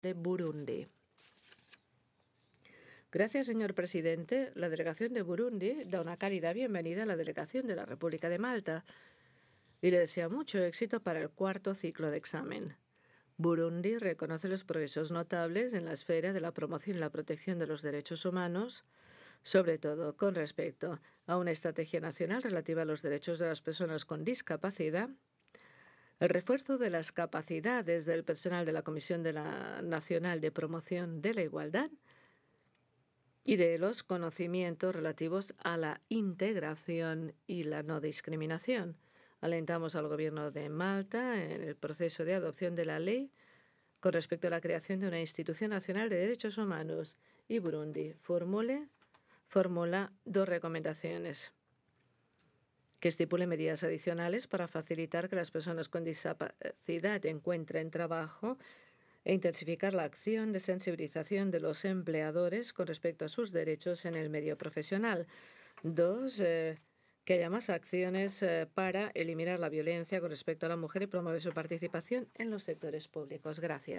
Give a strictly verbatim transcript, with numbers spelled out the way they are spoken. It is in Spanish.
de Burundi. Gracias, señor presidente. La delegación de Burundi da una cálida bienvenida a la delegación de la República de Malta y le desea mucho éxito para el cuarto ciclo de examen. Burundi reconoce los progresos notables en la esfera de la promoción y la protección de los derechos humanos, sobre todo con respecto a una estrategia nacional relativa a los derechos de las personas con discapacidad, el refuerzo de las capacidades del personal de la Comisión de la Nacional de Promoción de la Igualdad y de los conocimientos relativos a la integración y la no discriminación. Alentamos al Gobierno de Malta en el proceso de adopción de la ley con respecto a la creación de una institución nacional de derechos humanos, y Burundi formule, formula dos recomendaciones que estipule medidas adicionales para facilitar que las personas con discapacidad encuentren trabajo e intensificar la acción de sensibilización de los empleadores con respecto a sus derechos en el medio profesional. Dos, eh, que haya más acciones eh, para eliminar la violencia con respecto a la mujer y promover su participación en los sectores públicos. Gracias.